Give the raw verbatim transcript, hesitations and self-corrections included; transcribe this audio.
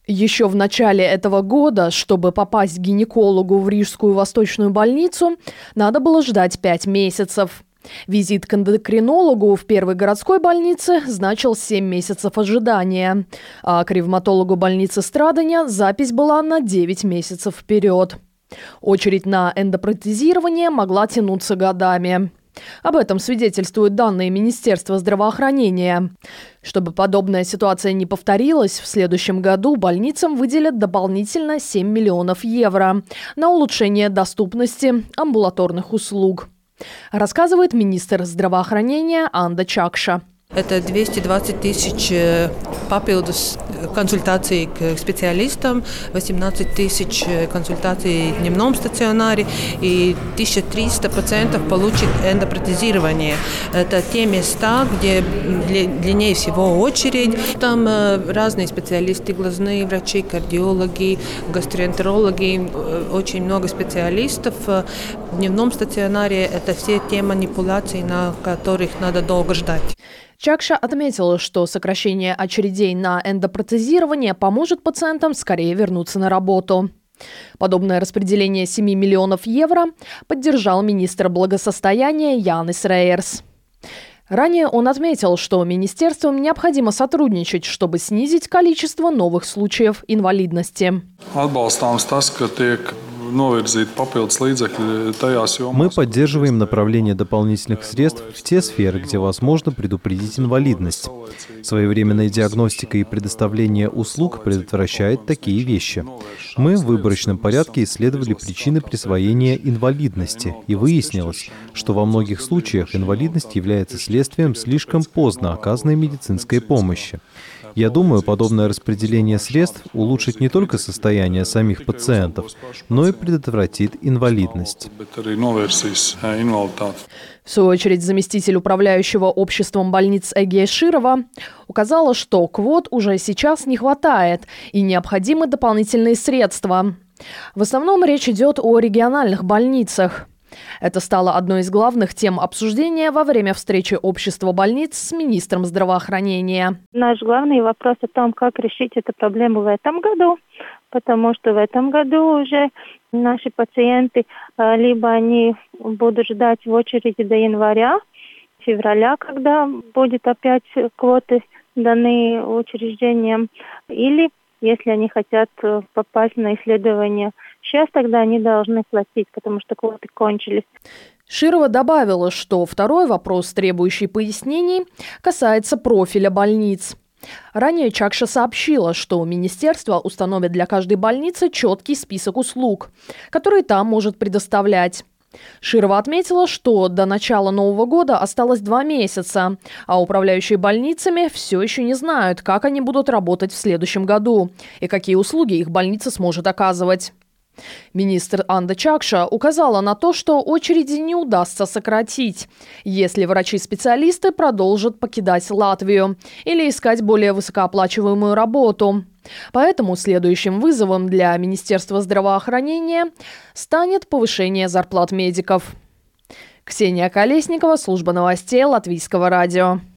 Еще в начале этого года, чтобы попасть к гинекологу в Рижскую восточную больницу, надо было ждать пять месяцев. Визит к эндокринологу в первой городской больнице значил семь месяцев ожидания, а к ревматологу больницы Страдания запись была на девять месяцев вперед. Очередь на эндопротезирование могла тянуться годами. Об этом свидетельствуют данные Министерства здравоохранения. Чтобы подобная ситуация не повторилась, в следующем году больницам выделят дополнительно семь миллионов евро на улучшение доступности амбулаторных услуг, рассказывает министр здравоохранения Анда Чакша. Это двести двадцать тысяч papildus консультаций к специалистам, восемнадцать тысяч консультаций в дневном стационаре и тысяча триста пациентов получит эндопротезирование. Это те места, где длиннее всего очередь. Там разные специалисты, глазные врачи, кардиологи, гастроэнтерологи, очень много специалистов. В дневном стационаре это все те манипуляции, на которых надо долго ждать. Чакша отметила, что сокращение очередей на эндопротезирование поможет пациентам скорее вернуться на работу. Подобное распределение семи миллионов евро поддержал министр благосостояния Янис Рейерс. Ранее он отметил, что министерствам необходимо сотрудничать, чтобы снизить количество новых случаев инвалидности. Мы поддерживаем направление дополнительных средств в те сферы, где возможно предупредить инвалидность. Своевременная диагностика и предоставление услуг предотвращает такие вещи. Мы в выборочном порядке исследовали причины присвоения инвалидности, и выяснилось, что во многих случаях инвалидность является следствием слишком поздно оказанной медицинской помощи. Я думаю, подобное распределение средств улучшит не только состояние самих пациентов, но и предотвратит инвалидность. В свою очередь, заместитель управляющего обществом больниц Эгея Широва указала, что квот уже сейчас не хватает и необходимы дополнительные средства. В основном речь идет о региональных больницах. Это стало одной из главных тем обсуждения во время встречи общества больниц с министром здравоохранения. Наш главный вопрос о том, как решить эту проблему в этом году, потому что в этом году уже наши пациенты, либо они будут ждать в очереди до января, февраля, когда будет опять квоты даны учреждениям, или если они хотят попасть на исследование сейчас, тогда они должны платить, потому что квоты кончились. Широва добавила, что второй вопрос, требующий пояснений, касается профиля больниц. Ранее Чакша сообщила, что министерство установит для каждой больницы четкий список услуг, которые та может предоставлять. Широва отметила, что до начала Нового года осталось два месяца, а управляющие больницами все еще не знают, как они будут работать в следующем году и какие услуги их больница сможет оказывать. Министр Анда Чакша указала на то, что очереди не удастся сократить, если врачи-специалисты продолжат покидать Латвию или искать более высокооплачиваемую работу. Поэтому следующим вызовом для Министерства здравоохранения станет повышение зарплат медиков. Ксения Колесникова, служба новостей Латвийского радио.